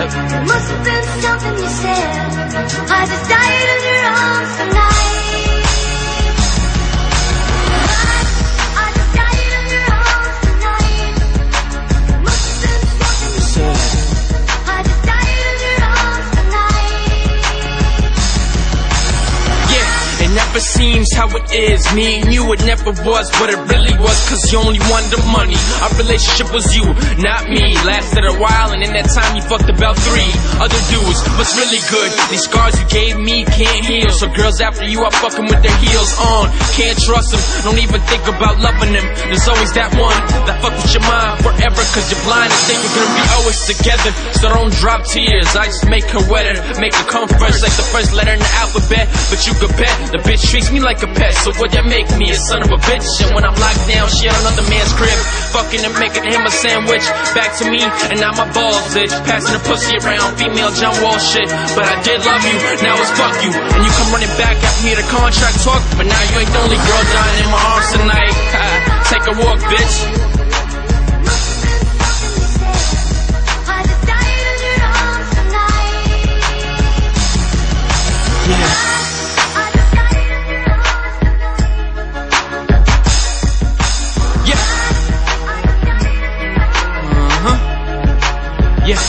It must have been something you said. I just died in your arms tonight. I just died in your arms tonight. It must have been something you said. I just died in your arms tonight. Yeah, it never seems how it is. Me and you, it never was what it really was, cause you only wanted the money. Our relationship was you, not me. Lasted a while, and in that time you fucked about 3 other dudes. What's really good, these scars you gave me can't heal. So girls after you are fucking with their heels on. Can't trust them, don't even think about loving them. There's always that one that fuck with your mind forever, cause you're blind and think you're gonna be always together. So don't drop tears, I just make her wetter. Make her come first like the first letter in the alphabet. But you could bet the bitch treats me like a pet. So what that make me, a son of a bitch? And when I'm locked down, shit on another man's crib, fucking and making him a sandwich. Back to me, and now my balls itch. Passing the pussy around, female John Wall shit. But I did love you, now it's fuck you. And you come running back after me to contract talk. But now you ain't the only girl dying in my arms tonight. Take a walk, bitch. I just died in your arms tonight. Yeah. Yeah.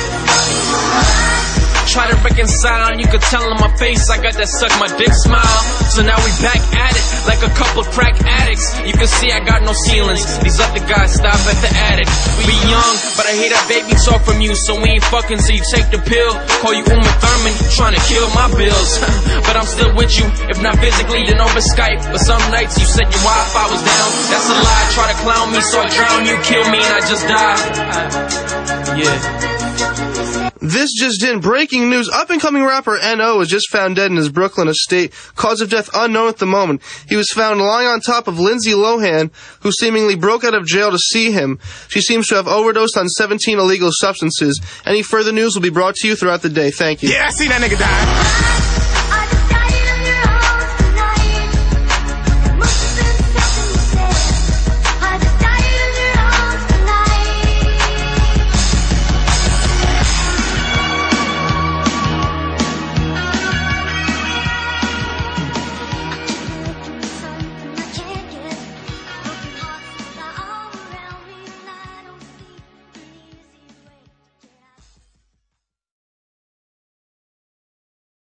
Try to reconcile, and you could tell on my face I got that suck my dick smile. So now we back at it like a couple crack addicts. You can see I got no ceilings. These other guys stop at the attic. We young, but I hear that baby talk from you, so we ain't fucking till you take the pill. Call you Uma Thurman, trying to kill my bills. But I'm still with you, if not physically, then over Skype. But some nights you said your Wi-Fi was down. That's a lie. Try to clown me, so I drown you, kill me, and I just die. Yeah. This just in. Breaking news. Up-and-coming rapper N.O. was just found dead in his Brooklyn estate. Cause of death unknown at the moment. He was found lying on top of Lindsay Lohan, who seemingly broke out of jail to see him. She seems to have overdosed on 17 illegal substances. Any further news will be brought to you throughout the day. Thank you. Yeah, I seen that nigga die.